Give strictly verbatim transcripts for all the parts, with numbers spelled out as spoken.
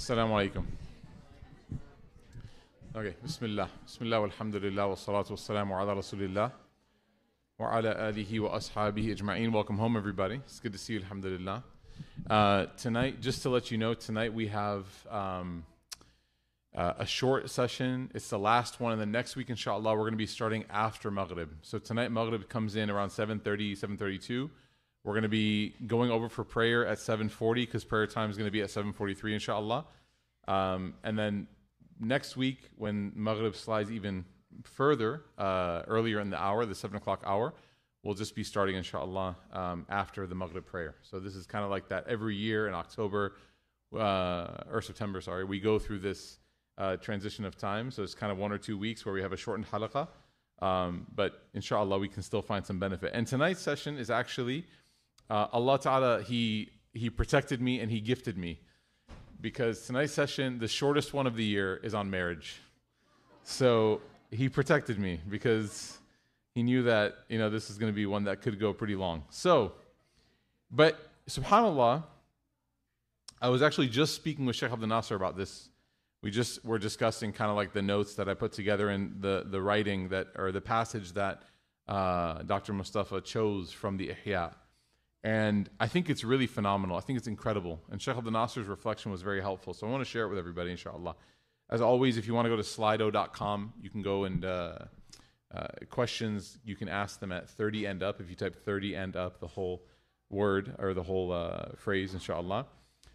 Assalamu alaikum. Okay, Bismillah. Bismillah walhamdulillah wa salatu wa salamu ala rasulillah wa ala alihi wa ashabihi ajma'een. Welcome home, everybody. It's good to see you, alhamdulillah. Uh, tonight, just to let you know, tonight we have um, uh, a short session. It's the last one, and the next week, inshallah, we're going to be starting after Maghrib. So tonight, Maghrib comes in around seven thirty, seven thirty-two. We're going to be going over for prayer at seven forty because prayer time is going to be at seven forty-three, inshallah. Um, and then next week, when Maghrib slides even further, uh, earlier in the hour, the seven o'clock hour, we'll just be starting, inshallah, um, after the Maghrib prayer. So this is kind of like that every year in October, uh, or September, sorry, we go through this uh, transition of time. So it's kind of one or two weeks where we have a shortened halaqah. Um, but inshallah, we can still find some benefit. And tonight's session is actually... Uh, Allah Ta'ala, he, he protected me and He gifted me, because tonight's session, the shortest one of the year, is on marriage. So He protected me because He knew that, you know, this is going to be one that could go pretty long. So, but subhanAllah, I was actually just speaking with Sheikh Abdul Nasser about this. We just were discussing kind of like the notes that I put together in the, the writing that, or the passage that uh, Doctor Mustafa chose from the Ihya. And I think it's really phenomenal. I think it's incredible. And Sheikh Abdul Nasser's reflection was very helpful. So I want to share it with everybody, inshallah. As always, if you want to go to slido dot com, you can go and uh, uh, questions, you can ask them at thirty and up. If you type thirty and up, the whole word or the whole uh, phrase, inshallah.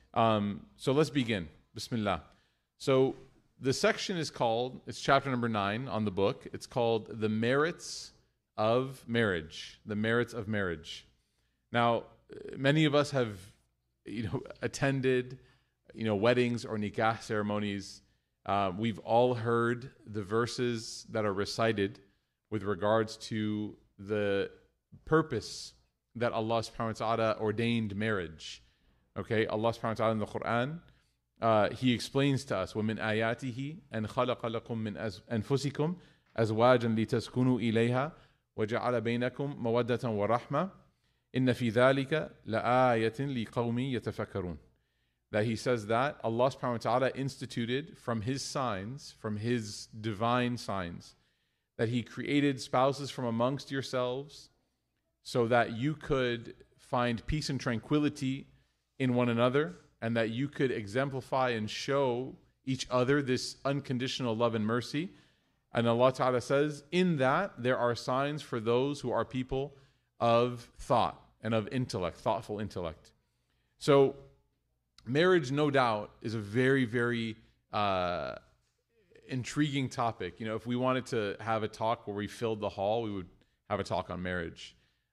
Um, so let's begin. Bismillah. So the section is called, it's chapter number nine on the book. It's called The Merits of Marriage. The Merits of Marriage. Now, many of us have, you know, attended, you know, weddings or nikah ceremonies. Uh, we've all heard the verses that are recited with regards to the purpose that Allah subhanahu wa ta'ala ordained marriage. Okay, Allah subhanahu wa ta'ala in the Quran, uh, He explains to us, وَمِنْ آيَاتِهِ أَنْ خَلَقَ لَكُم مِّنْ أَنفُسِكُمْ أَزْوَاجًا لِتَسْكُنُوا إِلَيْهَا وَجَعَلَ بَيْنَكُمْ مَوَدَّةً وَرَحْمَةً إِنَّ فِي ذَلِكَ لَآيَةٍ لِقَوْمٍ يَتَفَكَّرُونَ. That He says that Allah subhanahu wa ta'ala instituted from His signs, from His divine signs, that He created spouses from amongst yourselves so that you could find peace and tranquility in one another, and that you could exemplify and show each other this unconditional love and mercy. And Allah Ta'ala says, in that there are signs for those who are people of thought and of intellect, thoughtful intellect. So marriage, no doubt, is a very, very uh, intriguing topic. You know, if we wanted to have a talk where we filled the hall, we would have a talk on marriage.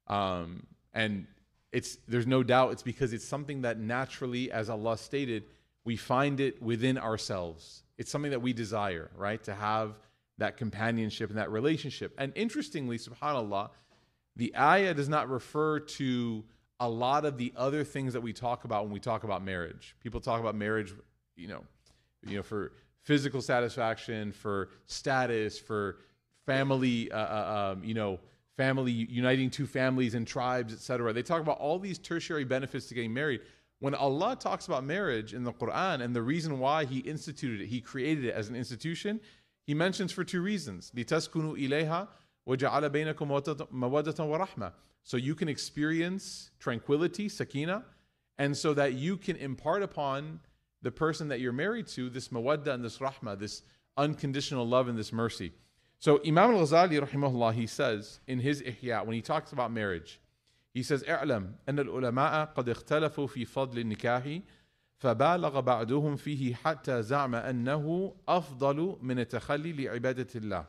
Um, and it's there's no doubt it's because it's something that naturally, as Allah stated, we find it within ourselves. It's something that we desire, right? To have that companionship and that relationship. And interestingly, subhanAllah, the ayah does not refer to a lot of the other things that we talk about when we talk about marriage. People talk about marriage, you know, you know, for physical satisfaction, for status, for family, uh, uh, um, you know, family uniting two families and tribes, et cetera. They talk about all these tertiary benefits to getting married. When Allah talks about marriage in the Quran and the reason why He instituted it, He created it as an institution, He mentions for two reasons: لِتَسْكُنُوا إِلَيْهَا وَجَعَلَ بَيْنَكُمْ مَوَدَّةً وَرَحْمَةً. So you can experience tranquility, sakina, and so that you can impart upon the person that you're married to this mawadda and this rahmah, this unconditional love and this mercy. So Imam al-Ghazali rahimahullah, he says in his Ihya, when he talks about marriage, he says, اعلم أن العلماء قد اختلفوا في فضل النكاح فبالغ بعضهم فيه حتى زعم أنه أفضل من التخلي لعبادة الله.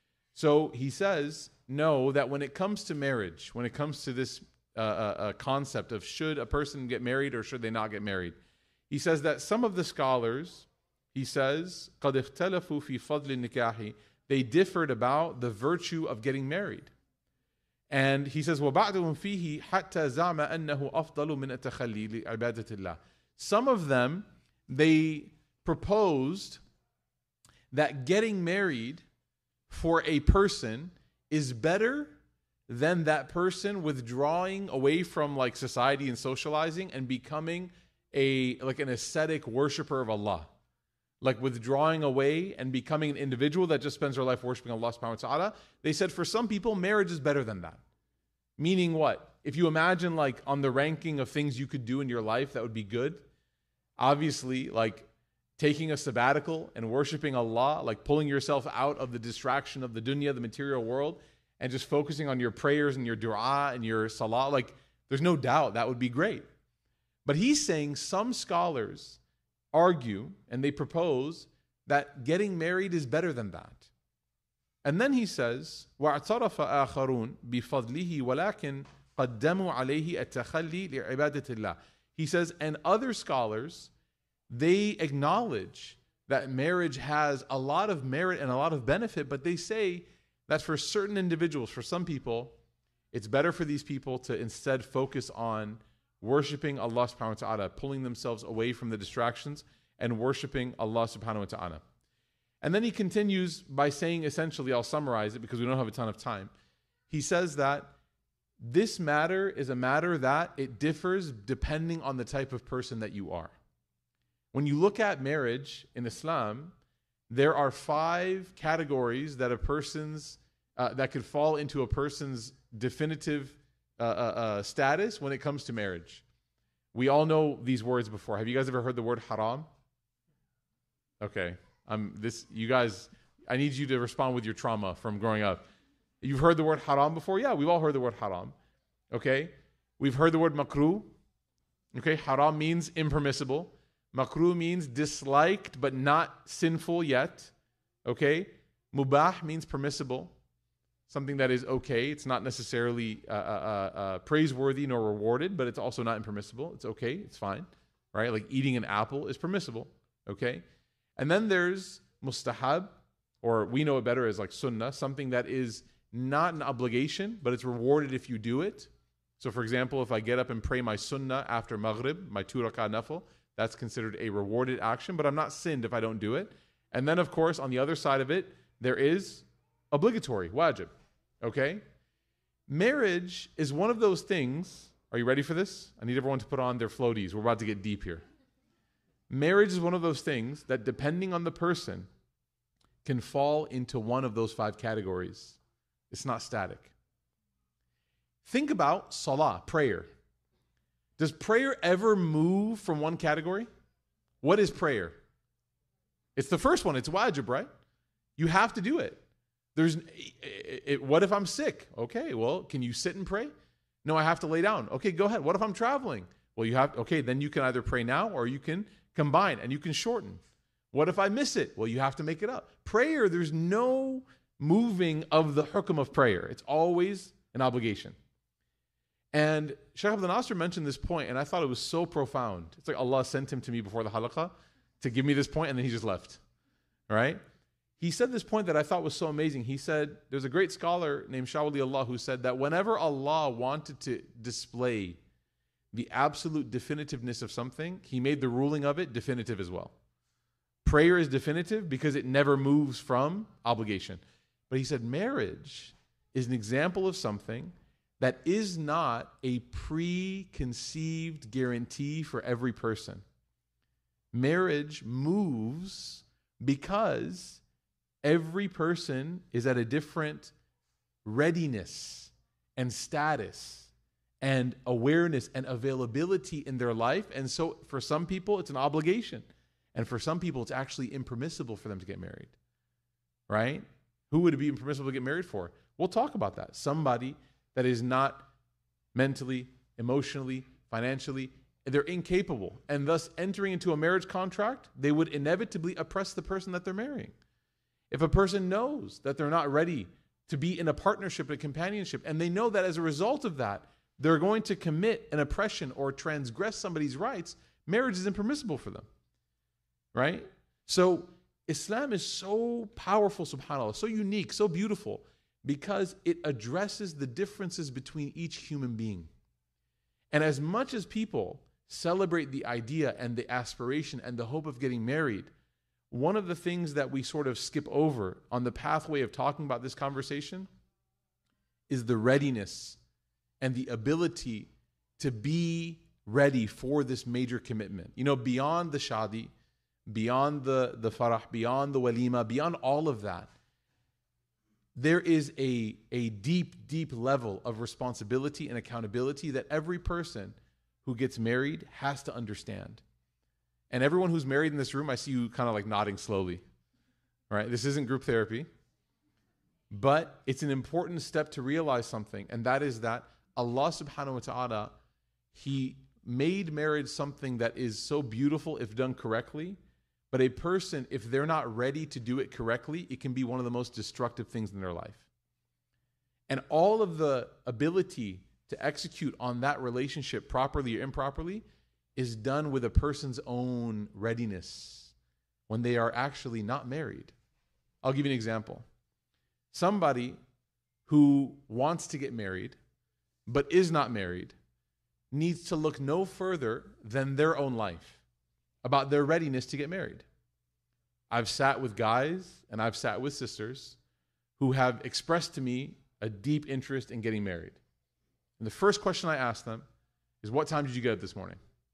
So he says, know that when it comes to marriage, when it comes to this uh, uh, concept of should a person get married or should they not get married, he says that some of the scholars, he says, قد اختلفوا في فضل النكاح, they differed about the virtue of getting married. And he says, وَبَعْدُهُمْ فِيهِ حَتَّى زَعْمَ أَنَّهُ أَفْضَلُ مِنَ التَّخَلِّي لِعِبَادَةِ اللَّهِ. Some of them, they proposed that getting married for a person is better than that person withdrawing away from like society and socializing and becoming a like an ascetic worshiper of Allah, like withdrawing away and becoming an individual that just spends their life worshiping Allah subhanahu wa ta'ala. They said for some people, marriage is better than that. Meaning what? If you imagine like on the ranking of things you could do in your life that would be good, obviously like taking a sabbatical and worshiping Allah, like pulling yourself out of the distraction of the dunya, the material world, and just focusing on your prayers and your dua and your salah, like there's no doubt that would be great. But he's saying some scholars argue and they propose that getting married is better than that. And then he says, وَاعْتَرَفَ آخَرُونَ بِفَضْلِهِ وَلَكِنْ قَدَّمُوا عَلَيْهِ التَّخَلِّي لِعِبَادَةِ اللَّهِ. He says, and other scholars, they acknowledge that marriage has a lot of merit and a lot of benefit, but they say that for certain individuals, for some people, it's better for these people to instead focus on worshiping Allah subhanahu wa ta'ala, pulling themselves away from the distractions and worshiping Allah subhanahu wa ta'ala. And then he continues by saying, essentially, I'll summarize it because we don't have a ton of time. He says that this matter is a matter that it differs depending on the type of person that you are. When you look at marriage in Islam, there are five categories that a person's uh, that could fall into a person's definitive uh, uh, uh, status when it comes to marriage. We all know these words before. Have you guys ever heard the word haram? Okay, um, this you guys. I need you to respond with your trauma from growing up. You've heard the word haram before? Yeah, we've all heard the word haram. Okay, we've heard the word makruh. Okay, haram means impermissible. Makruh means disliked but not sinful yet. Okay? Mubah means permissible. Something that is okay. It's not necessarily uh, uh, uh, praiseworthy nor rewarded, but it's also not impermissible. It's okay. It's fine. Right? Like eating an apple is permissible. Okay? And then there's mustahab, or we know it better as like sunnah, something that is not an obligation, but it's rewarded if you do it. So for example, if I get up and pray my sunnah after maghrib, my two rak'ah nafil, that's considered a rewarded action, but I'm not sinned if I don't do it. And then, of course, on the other side of it, there is obligatory, wajib. Okay? Marriage is one of those things. Are you ready for this? I need everyone to put on their floaties. We're about to get deep here. Marriage is one of those things that, depending on the person, can fall into one of those five categories. It's not static. Think about salah, prayer. Does prayer ever move from one category? What is prayer? It's the first one. It's wajib, right? You have to do it. There's, it, it, what if I'm sick? Okay, well, can you sit and pray? No, I have to lay down. Okay, go ahead. What if I'm traveling? Well, you have, okay, then you can either pray now or you can combine and you can shorten. What if I miss it? Well, you have to make it up. Prayer, there's no moving of the hukm of prayer. It's always an obligation. And Shaykh Abdul Nasser mentioned this point, and I thought it was so profound. It's like Allah sent him to me before the halaqah to give me this point, and then he just left. All right? He said this point that I thought was so amazing. He said, there's a great scholar named Shah Wali Allah who said that whenever Allah wanted to display the absolute definitiveness of something, He made the ruling of it definitive as well. Prayer is definitive because it never moves from obligation. But he said marriage is an example of something that is not a preconceived guarantee for every person. Marriage moves because every person is at a different readiness and status and awareness and availability in their life. And so for some people, it's an obligation. And for some people, it's actually impermissible for them to get married. Right? Who would it be impermissible to get married for? We'll talk about that. Somebody that is not mentally, emotionally, financially, they're incapable. And thus, entering into a marriage contract, they would inevitably oppress the person that they're marrying. If a person knows that they're not ready to be in a partnership, a companionship, and they know that as a result of that, they're going to commit an oppression or transgress somebody's rights, marriage is impermissible for them. Right? So, Islam is so powerful, subhanAllah, so unique, so beautiful, because it addresses the differences between each human being. And as much as people celebrate the idea and the aspiration and the hope of getting married, one of the things that we sort of skip over on the pathway of talking about this conversation is the readiness and the ability to be ready for this major commitment. You know, beyond the shadi, beyond the, the farah, beyond the walima, beyond all of that, there is a, a deep, deep level of responsibility and accountability that every person who gets married has to understand. And everyone who's married in this room, I see you kind of like nodding slowly, right? This isn't group therapy, but it's an important step to realize something, and that is that Allah subhanahu wa ta'ala, He made marriage something that is so beautiful if done correctly, but a person, if they're not ready to do it correctly, it can be one of the most destructive things in their life. And all of the ability to execute on that relationship properly or improperly is done with a person's own readiness when they are actually not married. I'll give you an example. Somebody who wants to get married but is not married needs to look no further than their own life about their readiness to get married. I've sat with guys and I've sat with sisters who have expressed to me a deep interest in getting married. And the first question I ask them is, what time did you get up this morning?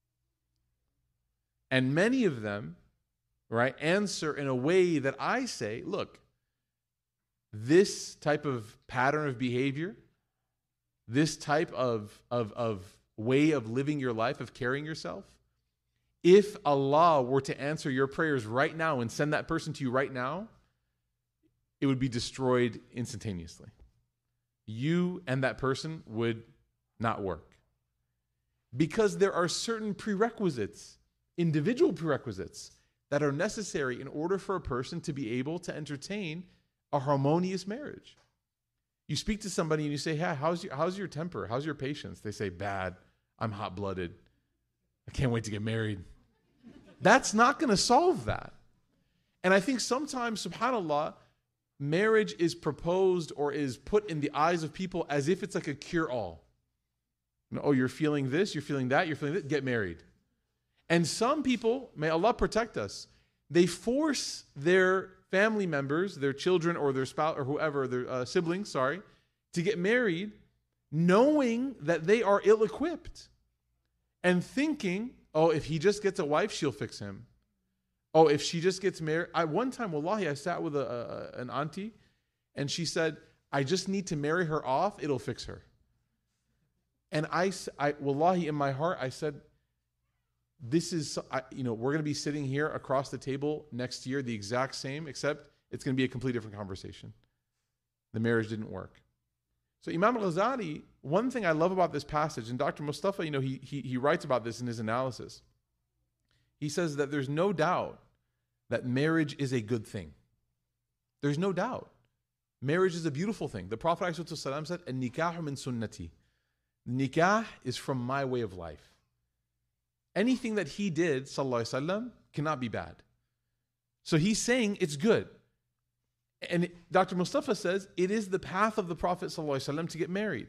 And many of them, right, answer in a way that I say, look, this type of pattern of behavior, this type of, of, of way of living your life, of carrying yourself, if Allah were to answer your prayers right now and send that person to you right now, it would be destroyed instantaneously. You and that person would not work. Because there are certain prerequisites, individual prerequisites, that are necessary in order for a person to be able to entertain a harmonious marriage. You speak to somebody and you say, hey, how's your, how's your temper? How's your patience? They say, bad. I'm hot-blooded. I can't wait to get married. That's not going to solve that. And I think sometimes, subhanAllah, marriage is proposed or is put in the eyes of people as if it's like a cure-all. You know, oh, you're feeling this, you're feeling that, you're feeling that, get married. And some people, may Allah protect us, they force their family members, their children or their spouse or whoever, their uh, siblings, sorry, to get married knowing that they are ill-equipped and thinking, oh, if he just gets a wife, she'll fix him. Oh, if she just gets married. I, one time, wallahi, I sat with a, a, an auntie and she said, I just need to marry her off, it'll fix her. And I, I wallahi, in my heart, I said, this is, I, you know, we're going to be sitting here across the table next year, the exact same, except it's going to be a completely different conversation. The marriage didn't work. So Imam al-Ghazali, one thing I love about this passage, and Doctor Mustafa, you know, he, he, he writes about this in his analysis. He says that there's no doubt that marriage is a good thing. There's no doubt. Marriage is a beautiful thing. The Prophet ﷺ said, "An-nikahu min sunnati." Nikah is from my way of life. Anything that he did, sallallahu alaihi wasallam, cannot be bad. So he's saying it's good. And Doctor Mustafa says it is the path of the Prophet sallallahu alaihi wasallam to get married.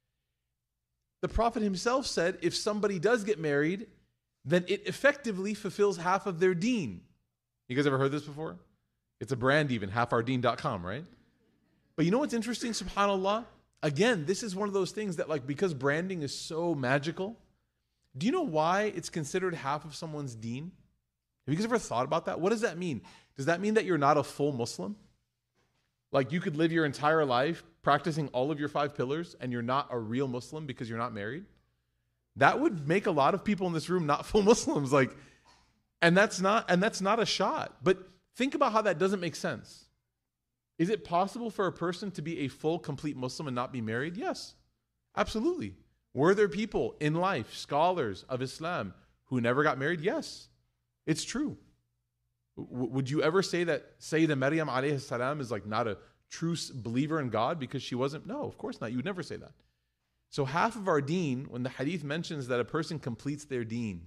The Prophet himself said if somebody does get married, then it effectively fulfills half of their deen. You guys ever heard this before? It's a brand even, half our deen dot com, right? But you know what's interesting, subhanAllah? Again, this is one of those things that, like, because branding is so magical, do you know why it's considered half of someone's deen? Have you guys ever thought about that? What does that mean? Does that mean that you're not a full Muslim? Like you could live your entire life practicing all of your five pillars and you're not a real Muslim because you're not married? That would make a lot of people in this room not full Muslims. Like, and that's not, and that's not a shot. But think about how that doesn't make sense. Is it possible for a person to be a full, complete Muslim and not be married? Yes, absolutely. Were there people in life, scholars of Islam, who never got married? Yes, it's true. W- would you ever say that Sayyidah Maryam alayhi salam is like not a true believer in God because she wasn't? No, of course not. You would never say that. So half of our deen, when the hadith mentions that a person completes their deen,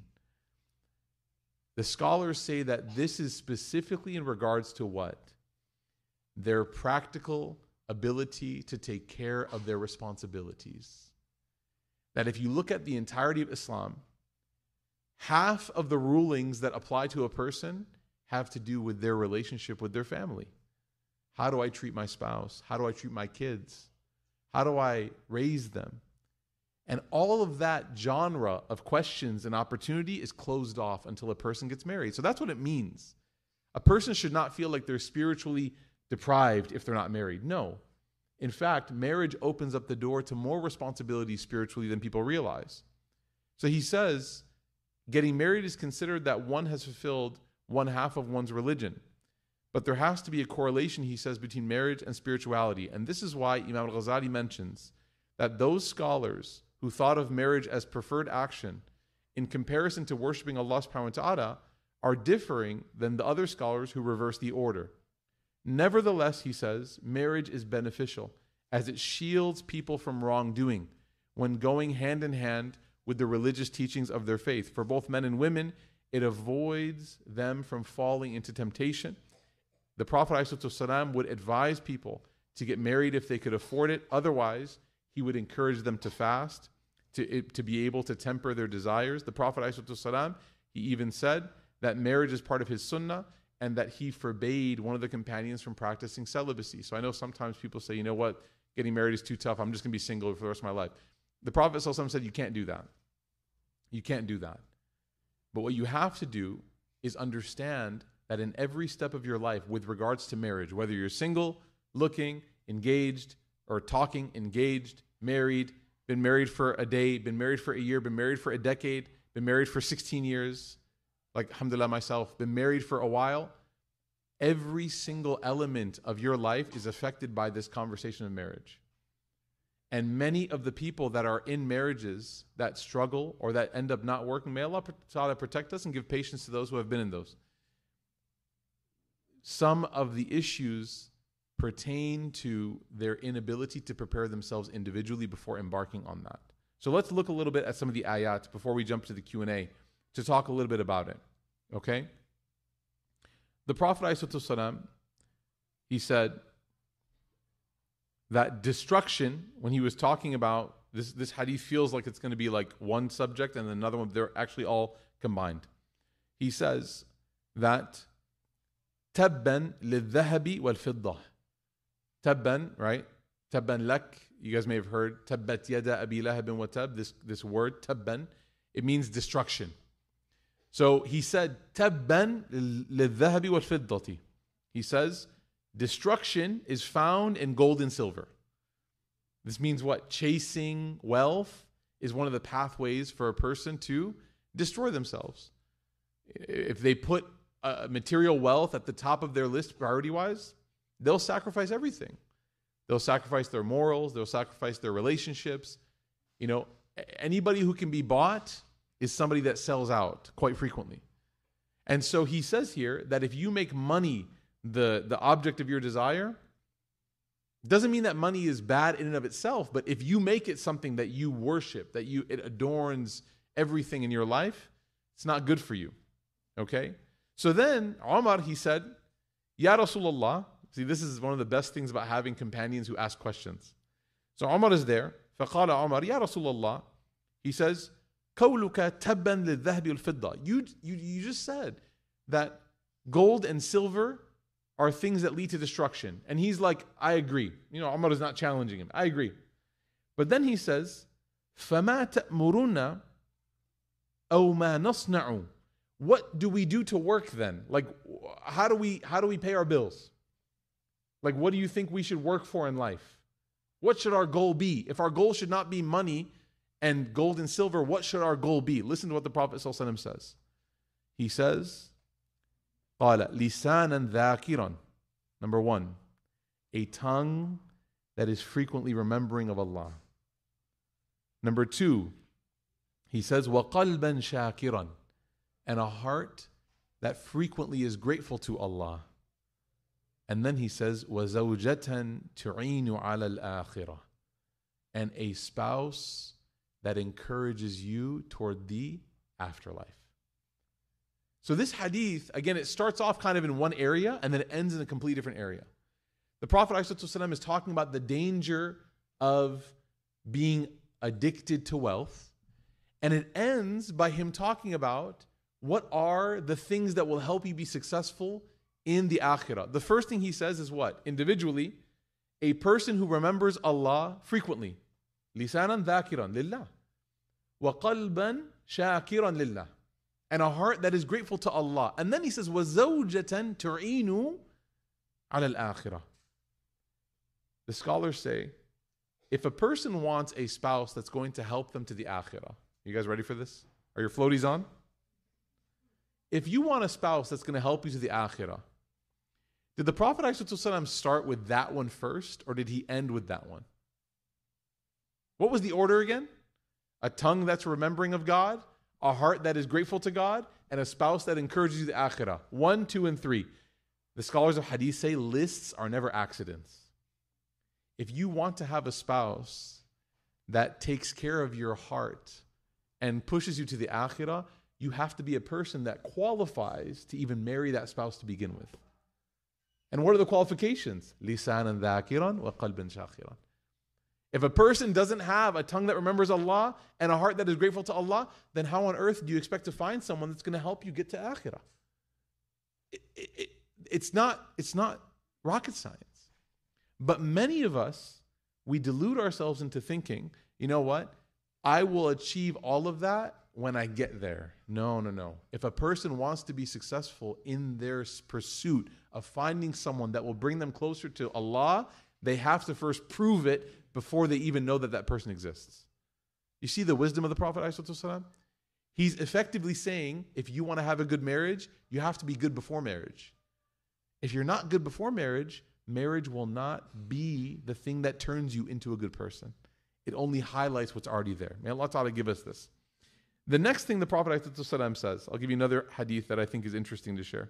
the scholars say that this is specifically in regards to what? Their practical ability to take care of their responsibilities. That if you look at the entirety of Islam, half of the rulings that apply to a person have to do with their relationship with their family. How do I treat my spouse? How do I treat my kids? How do I raise them? And all of that genre of questions and opportunity is closed off until a person gets married. So that's what it means. A person should not feel like they're spiritually deprived if they're not married. No. In fact, marriage opens up the door to more responsibility spiritually than people realize. So he says, getting married is considered that one has fulfilled one half of one's religion. But there has to be a correlation, he says, between marriage and spirituality. And this is why Imam al-Ghazali mentions that those scholars who thought of marriage as preferred action in comparison to worshiping Allah subhanahu wa ta'ala are differing than the other scholars who reverse the order. Nevertheless, he says, marriage is beneficial as it shields people from wrongdoing when going hand in hand with the religious teachings of their faith. For both men and women, it avoids them from falling into temptation. The Prophet ﷺ would advise people to get married if they could afford it. Otherwise, he would encourage them to fast, to, to be able to temper their desires. The Prophet ﷺ, he even said that marriage is part of his sunnah and that he forbade one of the companions from practicing celibacy. So I know sometimes people say, you know what, getting married is too tough. I'm just going to be single for the rest of my life. The Prophet ﷺ said, you can't do that. You can't do that. But what you have to do is understand that in every step of your life with regards to marriage, whether you're single, looking, engaged, or talking, engaged, married, been married for a day, been married for a year, been married for a decade, been married for sixteen years, like alhamdulillah myself, been married for a while, every single element of your life is affected by this conversation of marriage. And many of the people that are in marriages that struggle or that end up not working, may Allah Ta'ala protect us and give patience to those who have been in those. Some of the issues pertain to their inability to prepare themselves individually before embarking on that. So let's look a little bit at some of the ayat before we jump to the Q and A to talk a little bit about it. Okay? The Prophet ﷺ, he said that destruction, when he was talking about this, this hadith feels like it's going to be like one subject and another one, they're actually all combined. He says that Tabban lil-dhahabi wal-fiddah. Tabban, right? Tabban lak. You guys may have heard Tabbat yada abi lahabin wa tab. This, this word, Tabban, it means destruction. So he said, Tabban lil-dhahabi wal-fiddati. He says, destruction is found in gold and silver. This means what? Chasing wealth is one of the pathways for a person to destroy themselves. If they put uh, material wealth at the top of their list priority-wise, they'll sacrifice everything. They'll sacrifice their morals. They'll sacrifice their relationships. You know, anybody who can be bought is somebody that sells out quite frequently. And so he says here that if you make money the, the object of your desire, doesn't mean that money is bad in and of itself, but if you make it something that you worship, that you it adorns everything in your life, it's not good for you. Okay? So then, Umar, he said, Ya Rasulullah, see, this is one of the best things about having companions who ask questions. So Umar is there. فَقَالَ عُمَرْ يَا رَسُولَ اللَّهِ. He says, قَوْلُكَ تَبًّا لِلذَّهَبِ وَالْفِضَّةِ. You, you, you just said that gold and silver are things that lead to destruction. And he's like, I agree. You know, Umar is not challenging him. I agree. But then he says, فَمَا تَأْمُرُونَ أَوْ مَا نَصْنَعُ. What do we do to work then? Like, how do we how do we pay our bills? Like, what do you think we should work for in life? What should our goal be? If our goal should not be money and gold and silver, what should our goal be? Listen to what the Prophet ﷺ says. He says, قَالَ لِسَانًا ذَاكِرًا. Number one, a tongue that is frequently remembering of Allah. Number two, he says, وَقَلْبًا شَاكِرًا. And a heart that frequently is grateful to Allah. And then he says, وَزَوْجَةً تُعِينُ عَلَى الْآخِرَةِ. And a spouse that encourages you toward the afterlife. So this hadith, again, it starts off kind of in one area and then it ends in a completely different area. The Prophet ﷺ is talking about the danger of being addicted to wealth. And it ends by him talking about what are the things that will help you be successful in the akhirah. The first thing he says is what? Individually, a person who remembers Allah frequently. Lisanan dhakiran lillah. وَقَلْبًا شَاكِرًا لِلَّهِ, and a heart that is grateful to Allah. And then he says, وَزَوْجَةً تُعِينُ عَلَى الْآخِرَةِ. The scholars say, if a person wants a spouse that's going to help them to the akhirah, you guys ready for this? Are your floaties on? If you want a spouse that's going to help you to the akhirah, did the Prophet ﷺ start with that one first, or did he end with that one? What was the order again? A tongue that's remembering of God, a heart that is grateful to God, and a spouse that encourages you to the akhirah. One, two, and three. The scholars of hadith say lists are never accidents. If you want to have a spouse that takes care of your heart and pushes you to the akhirah, you have to be a person that qualifies to even marry that spouse to begin with. And what are the qualifications? لِسَانًا ذَاكِرًا وَقَلْبًا شَاكِرًا. If a person doesn't have a tongue that remembers Allah and a heart that is grateful to Allah, then how on earth do you expect to find someone that's going to help you get to akhirah? It, it, it, it's not, it's not rocket science. But many of us, we delude ourselves into thinking, you know what? I will achieve all of that when I get there. No, no, no. If a person wants to be successful in their pursuit of finding someone that will bring them closer to Allah, they have to first prove it before they even know that that person exists. You see the wisdom of the Prophet ﷺ? He's effectively saying, if you want to have a good marriage, you have to be good before marriage. If you're not good before marriage, marriage will not be the thing that turns you into a good person. It only highlights what's already there. May Allah Ta'ala give us this. The next thing the Prophet ﷺ says, I'll give you another hadith that I think is interesting to share.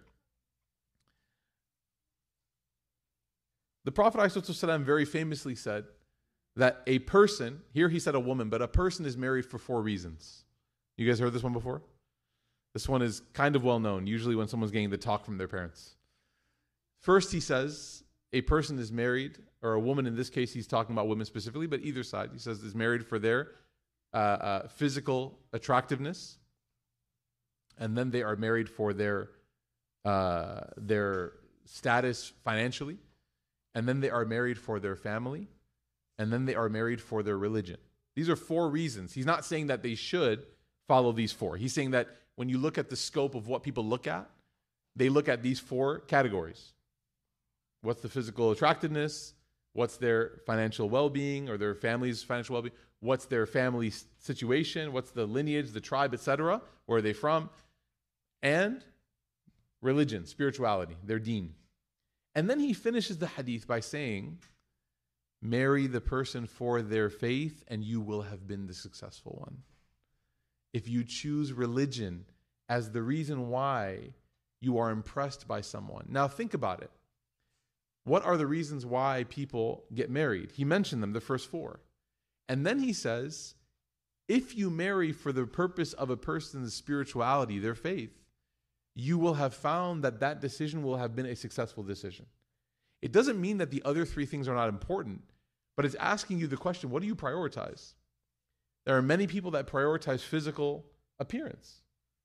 The Prophet ﷺ very famously said that a person, here he said a woman, but a person is married for four reasons. You guys heard this one before? This one is kind of well known, usually when someone's getting the talk from their parents. First, he says, a person is married, or a woman in this case, he's talking about women specifically, but either side, he says is married for their uh, uh, physical attractiveness, and then they are married for their uh, their status financially, and then they are married for their family, and then they are married for their religion. These are four reasons. He's not saying that they should follow these four. He's saying that when you look at the scope of what people look at, they look at these four categories. What's the physical attractiveness? What's their financial well-being or their family's financial well-being? What's their family situation? What's the lineage, the tribe, et cetera? Where are they from? And religion, spirituality, their deen. And then he finishes the hadith by saying, marry the person for their faith and you will have been the successful one. If you choose religion as the reason why you are impressed by someone. Now think about it. What are the reasons why people get married? He mentioned them, the first four. And then he says, if you marry for the purpose of a person's spirituality, their faith, you will have found that that decision will have been a successful decision. It doesn't mean that the other three things are not important, but it's asking you the question, what do you prioritize? There are many people that prioritize physical appearance.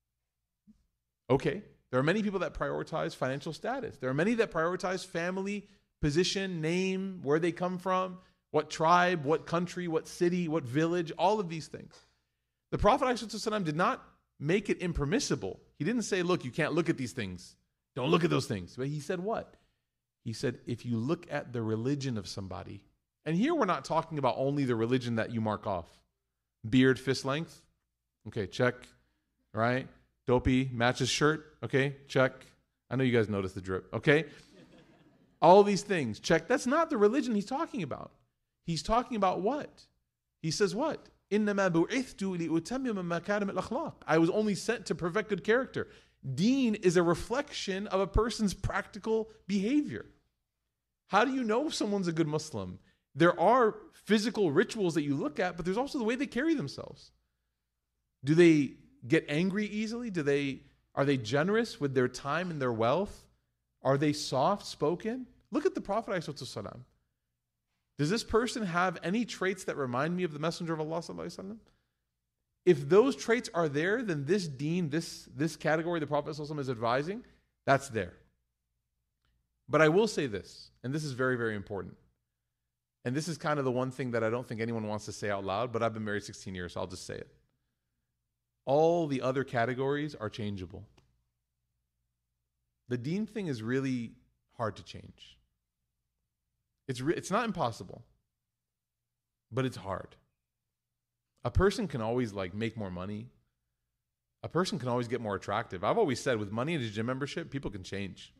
Okay. There are many people that prioritize financial status. There are many that prioritize family, position, name, where they come from, what tribe, what country, what city, what village, all of these things. The Prophet ﷺ did not make it impermissible. He didn't say, look, you can't look at these things. Don't look at those things. But he said what? He said, if you look at the religion of somebody, and here we're not talking about only the religion that you mark off. Beard, fist length. Okay, check. Right? Dopey, matches shirt. Okay, check. I know you guys noticed the drip. Okay? All these things, check. That's not the religion he's talking about. He's talking about what? He says what? إِنَّمَا بُعِثْتُ لِأُتَمِّمَ مَكَارِمَ الْأَخْلَاقِ. I was only sent to perfect good character. Deen is a reflection of a person's practical behavior. How do you know if someone's a good Muslim? There are physical rituals that you look at, but there's also the way they carry themselves. Do they get angry easily? Do they, are they generous with their time and their wealth? Are they soft-spoken? Look at the Prophet ﷺ. Does this person have any traits that remind me of the Messenger of Allah ﷺ? If those traits are there, then this deen, this, this category the Prophet ﷺ is advising, that's there. But I will say this, and this is very, very important. And this is kind of the one thing that I don't think anyone wants to say out loud, but I've been married sixteen years, so I'll just say it. All the other categories are changeable. The deen thing is really hard to change. It's re- it's not impossible, but it's hard. A person can always like make more money. A person can always get more attractive. I've always said with money and a gym membership, people can change.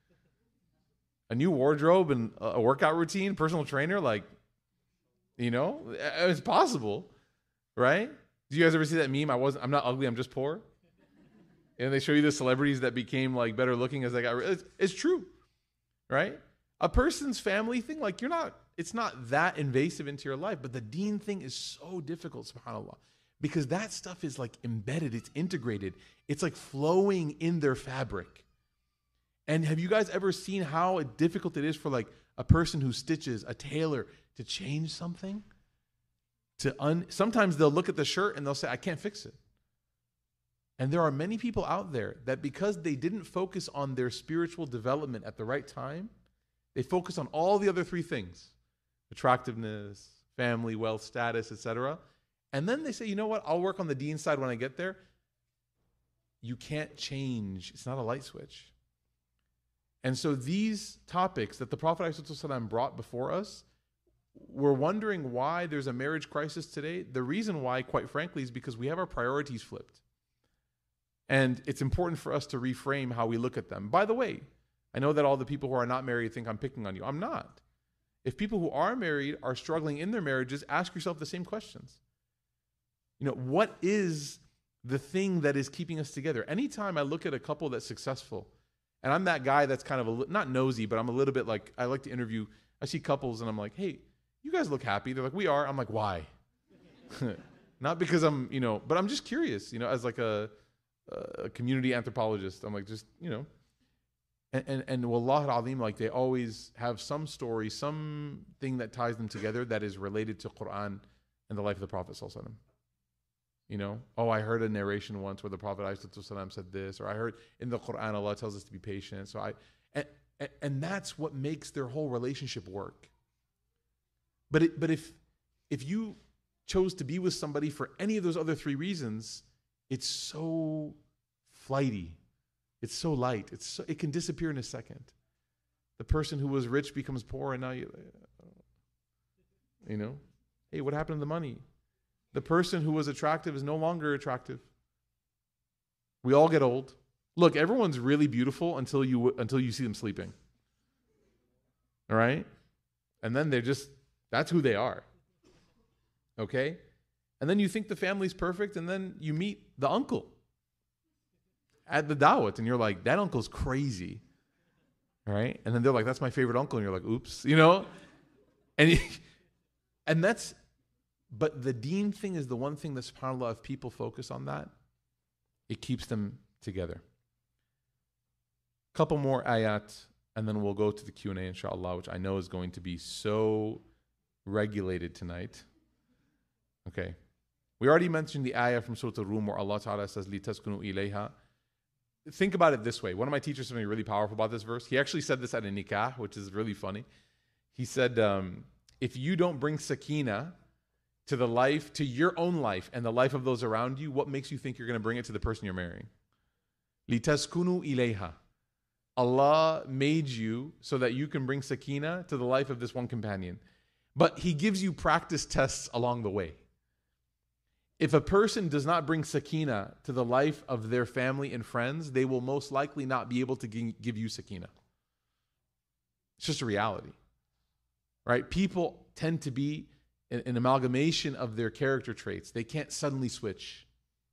A new wardrobe and a workout routine, personal trainer, like, you know, it's possible, right? Do you guys ever see that meme? I wasn't, I'm not ugly, I'm just poor. And they show you the celebrities that became like better looking as they got. It's, it's true, right? A person's family thing, like you're not, it's not that invasive into your life, but the deen thing is so difficult, subhanAllah. Because that stuff is like embedded, it's integrated, it's like flowing in their fabric. And have you guys ever seen how difficult it is for like a person who stitches, a tailor, to change something? To un- Sometimes they'll look at the shirt and they'll say, I can't fix it. And there are many people out there that because they didn't focus on their spiritual development at the right time, they focus on all the other three things: attractiveness, family, wealth, status, et cetera. And then they say, you know what, I'll work on the deen side when I get there. You can't change. It's not a light switch. And so these topics that the Prophet ﷺ brought before us, we're wondering why there's a marriage crisis today. The reason why, quite frankly, is because we have our priorities flipped. And it's important for us to reframe how we look at them. By the way, I know that all the people who are not married think I'm picking on you. I'm not. If people who are married are struggling in their marriages, ask yourself the same questions. You know, what is the thing that is keeping us together? Anytime I look at a couple that's successful, and I'm that guy that's kind of, a, not nosy, but I'm a little bit like, I like to interview, I see couples and I'm like, hey, you guys look happy. They're like, we are. I'm like, why? Not because I'm, you know, but I'm just curious, you know, as like a, a community anthropologist. I'm like, just, you know, and, and, and wallah al-azim, like they always have some story, something that ties them together that is related to Quran and the life of the Prophet sallallahu alaihi wasallam. You know, oh, I heard a narration once where the Prophet ﷺ said this, or I heard in the Quran Allah tells us to be patient. So I, and, and that's what makes their whole relationship work. But it, but if if you chose to be with somebody for any of those other three reasons, it's so flighty, it's so light, it's so, it can disappear in a second. The person who was rich becomes poor, and now you, you know, hey, what happened to the money? The person who was attractive is no longer attractive. We all get old. Look, everyone's really beautiful until you until you see them sleeping. All right? And then they're just, that's who they are. Okay? And then you think the family's perfect, and then you meet the uncle at the dawat, and you're like, that uncle's crazy. All right? And then they're like, that's my favorite uncle, and you're like, oops, you know? And, and that's, but the deen thing is the one thing that, subhanAllah, if people focus on that, it keeps them together. Couple more ayat, and then we'll go to the Q and A, inshallah, which I know is going to be so regulated tonight. Okay. We already mentioned the ayah from Surah Al-Rum where Allah Ta'ala says, لِتَسْكُنُوا إِلَيْهَا. Think about it this way. One of my teachers said something really powerful about this verse. He actually said this at a nikah, which is really funny. He said, um, if you don't bring sakina to the life, to your own life and the life of those around you, what makes you think you're going to bring it to the person you're marrying? لِتَسْكُنُوا إِلَيْهَا. Allah made you so that you can bring sakina to the life of this one companion. But He gives you practice tests along the way. If a person does not bring sakina to the life of their family and friends, they will most likely not be able to give you sakina. It's just a reality. Right? People tend to be an, an amalgamation of their character traits. They can't suddenly switch.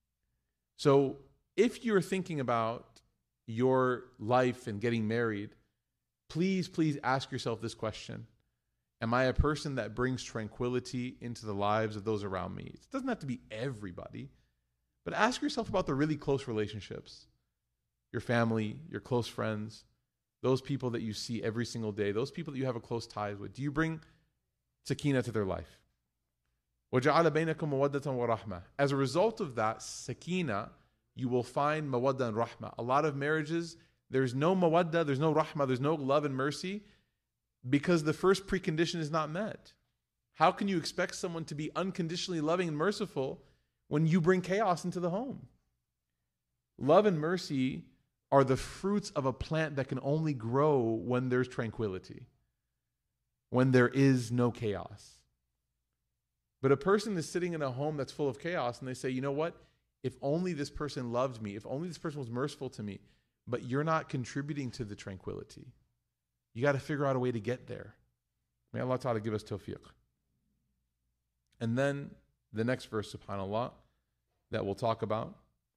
So if you're thinking about your life and getting married, please, please ask yourself this question. Am I a person that brings tranquility into the lives of those around me? It doesn't have to be everybody, but ask yourself about the really close relationships. Your family, your close friends, those people that you see every single day, those people that you have a close ties with. Do you bring sakina to their life? وَجَعَلَ بَيْنَكُمْ مَوَدَّةً وَرَحْمَةً. As a result of that, sakina, you will find mawadda and rahmah. A lot of marriages, there's no mawadda, there's no rahmah, there's no love and mercy, because the first precondition is not met. How can you expect someone to be unconditionally loving and merciful when you bring chaos into the home. Love and mercy are the fruits of a plant that can only grow when there's tranquility, when there is no chaos. But a person is sitting in a home that's full of chaos and they say, you know what? If only this person loved me, if only this person was merciful to me, but you're not contributing to the tranquility. You got to figure out a way to get there. May Allah Ta'ala give us tawfiq. And then the next verse, subhanAllah, that we'll talk about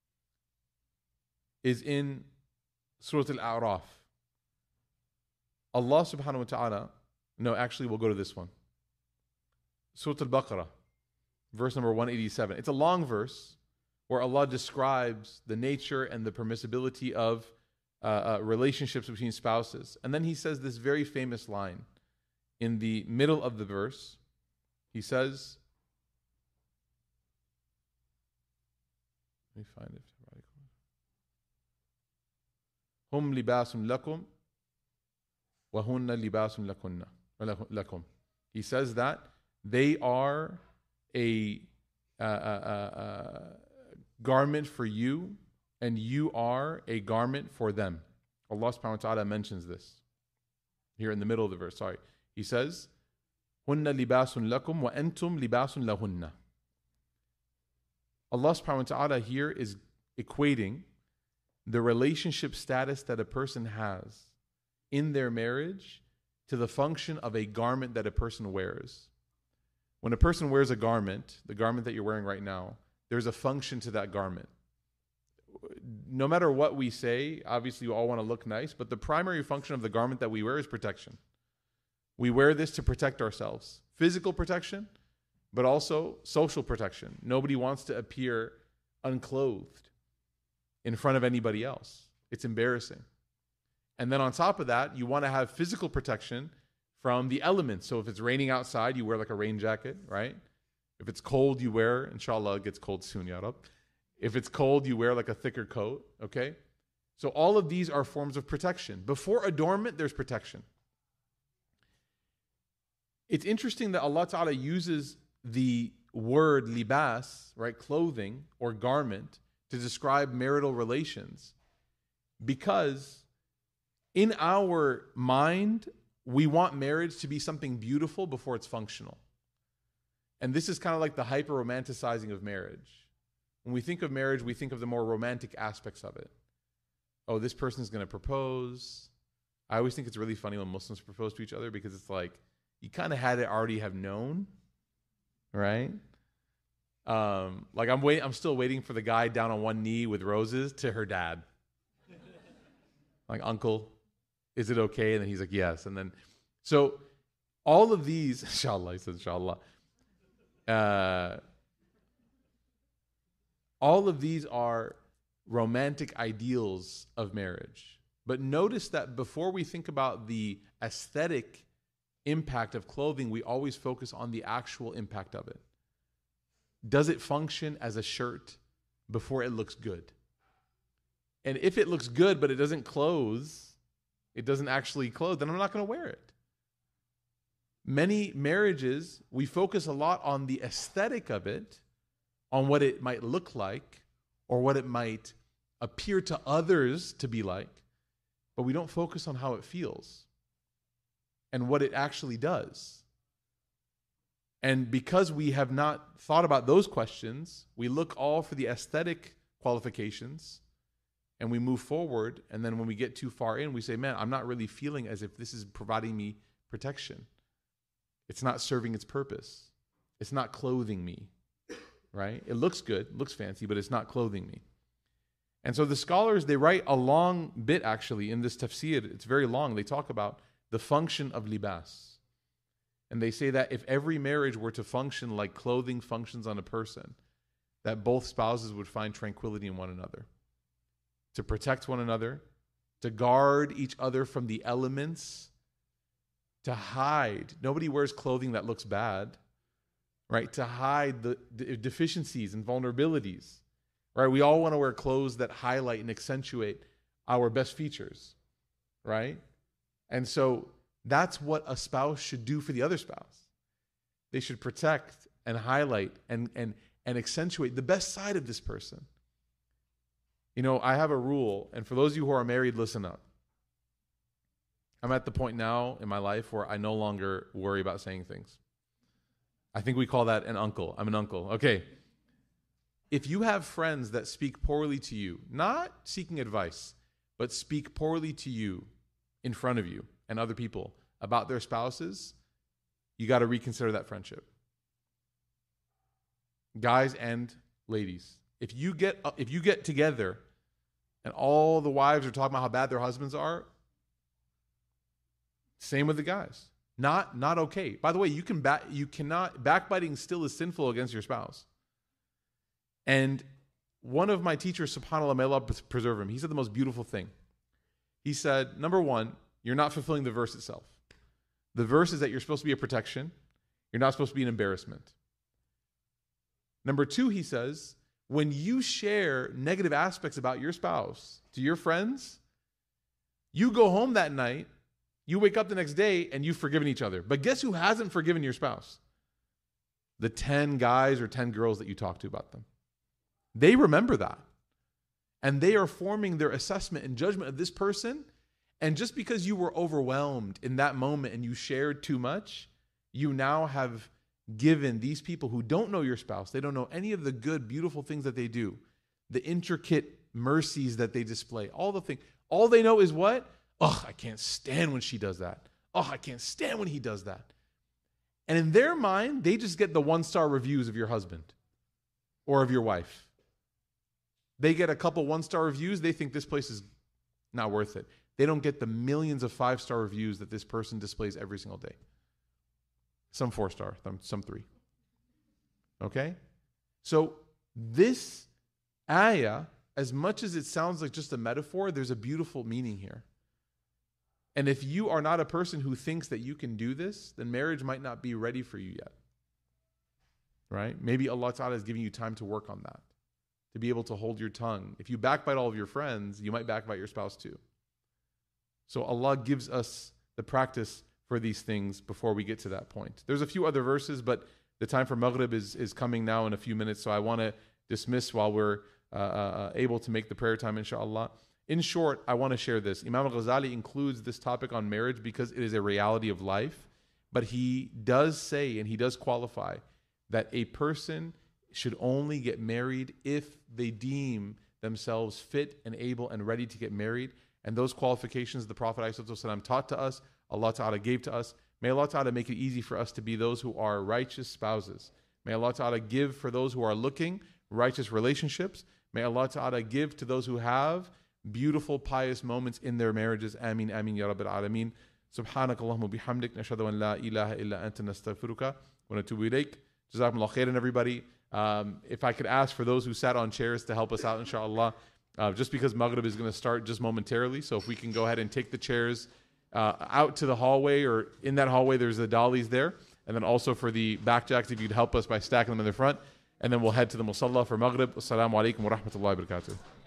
is in Surah Al-A'raf. Allah subhanahu wa ta'ala, no, actually we'll go to this one. Surah Al-Baqarah, verse number one eighty-seven. It's a long verse where Allah describes the nature and the permissibility of uh, uh, relationships between spouses. And then he says this very famous line in the middle of the verse. He says, let me find it. Hum libasun lakum wa hunna libasun lakunna lakum. He says that they are a, uh, uh, uh, garment for you, and you are a garment for them. Allah subhanahu wa ta'ala mentions this here in the middle of the verse. Sorry. He says, Hunna libasun lakum wa antum libasun lahunna. Allah subhanahu wa ta'ala here is equating the relationship status that a person has in their marriage to the function of a garment that a person wears. When a person wears a garment, the garment that you're wearing right now, there's a function to that garment. No matter what we say, obviously we all want to look nice, but the primary function of the garment that we wear is protection. We wear this to protect ourselves. Physical protection, but also social protection. Nobody wants to appear unclothed in front of anybody else. It's embarrassing. And then on top of that, you want to have physical protection from the elements. So if it's raining outside, you wear like a rain jacket, right? If it's cold, you wear, inshallah, it gets cold soon, ya Rab. If it's cold, you wear like a thicker coat, okay? So all of these are forms of protection. Before adornment, there's protection. It's interesting that Allah Ta'ala uses the word libas, right, clothing or garment, to describe marital relations, because in our mind, we want marriage to be something beautiful before it's functional. And this is kind of like the hyper-romanticizing of marriage. When we think of marriage, we think of the more romantic aspects of it. Oh, this person's going to propose. I always think it's really funny when Muslims propose to each other, because it's like, you kind of had it already have known, right? Um, like I'm wait, I'm still waiting for the guy down on one knee with roses to her dad. Like, uncle, is it okay? And then he's like, yes. And then, so all of these, inshallah, he says, inshallah. Uh, all of these are romantic ideals of marriage. But notice that before we think about the aesthetic impact of clothing, we always focus on the actual impact of it. Does it function as a shirt before it looks good? And if it looks good, but it doesn't close, it doesn't actually close, then I'm not going to wear it. Many marriages, we focus a lot on the aesthetic of it, on what it might look like, or what it might appear to others to be like, but we don't focus on how it feels and what it actually does. And because we have not thought about those questions, we look all for the aesthetic qualifications and we move forward. And then when we get too far in, we say, man, I'm not really feeling as if this is providing me protection. It's not serving its purpose. It's not clothing me, right? It looks good, looks fancy, but it's not clothing me. And so the scholars, they write a long bit actually in this tafsir. It's very long. They talk about the function of libas. And they say that if every marriage were to function like clothing functions on a person, that both spouses would find tranquility in one another, to protect one another, to guard each other from the elements, to hide. Nobody wears clothing that looks bad, right? To hide the, the deficiencies and vulnerabilities, right? We all want to wear clothes that highlight and accentuate our best features, right? And so that's what a spouse should do for the other spouse. They should protect and highlight and, and, and accentuate the best side of this person. You know, I have a rule, and for those of you who are married, listen up. I'm at the point now in my life where I no longer worry about saying things. I think we call that an uncle. I'm an uncle. Okay. If you have friends that speak poorly to you, not seeking advice, but speak poorly to you in front of you and other people about their spouses, you got to reconsider that friendship. Guys and ladies, if you get if you get together and all the wives are talking about how bad their husbands are, same with the guys. Not not okay. By the way, you can back you cannot backbiting still is sinful against your spouse. And one of my teachers, subhanAllah, may Allah preserve him, he said the most beautiful thing. He said, number one, you're not fulfilling the verse itself. The verse is that you're supposed to be a protection. You're not supposed to be an embarrassment. Number two, he says, when you share negative aspects about your spouse to your friends, you go home that night, you wake up the next day, and you've forgiven each other. But guess who hasn't forgiven your spouse? The ten guys or ten girls that you talk to about them. They remember that. And they are forming their assessment and judgment of this person. And just because you were overwhelmed in that moment and you shared too much, you now have given these people who don't know your spouse, they don't know any of the good, beautiful things that they do, the intricate mercies that they display, all the things. All they know is what? Oh, I can't stand when she does that. Oh, I can't stand when he does that. And in their mind, they just get the one-star reviews of your husband or of your wife. They get a couple one-star reviews. They think this place is not worth it. They don't get the millions of five-star reviews that this person displays every single day. Some four-star, some three. Okay? So this ayah, as much as it sounds like just a metaphor, there's a beautiful meaning here. And if you are not a person who thinks that you can do this, then marriage might not be ready for you yet. Right? Maybe Allah Ta'ala is giving you time to work on that, to be able to hold your tongue. If you backbite all of your friends, you might backbite your spouse too. So Allah gives us the practice for these things before we get to that point. There's a few other verses, but the time for Maghrib is, is coming now in a few minutes, so I want to dismiss while we're uh, uh, able to make the prayer time, inshallah. In short, I want to share this. Imam al-Ghazali includes this topic on marriage because it is a reality of life, but he does say, and he does qualify, that a person should only get married if they deem themselves fit and able and ready to get married. And those qualifications the Prophet ﷺ taught to us, Allah Ta'ala gave to us. May Allah Ta'ala make it easy for us to be those who are righteous spouses. May Allah Ta'ala give for those who are looking righteous relationships. May Allah Ta'ala give to those who have beautiful, pious moments in their marriages. Ameen, ameen, ya Rabbil Alameen. Subhanak Allahumma bihamdik. Nashhadu an la ilaha illa anta nastaghfiruka wa natubu ilayk. Jazakumullah khairan, everybody. Um, if I could ask for those who sat on chairs to help us out, inshallah, uh, just because Maghrib is going to start just momentarily. So if we can go ahead and take the chairs uh, out to the hallway, or in that hallway, there's the dollies there. And then also for the back jacks, if you'd help us by stacking them in the front. And then we'll head to the Musalla for Maghrib. Assalamu alaikum wa rahmatullahi wa barakatuh.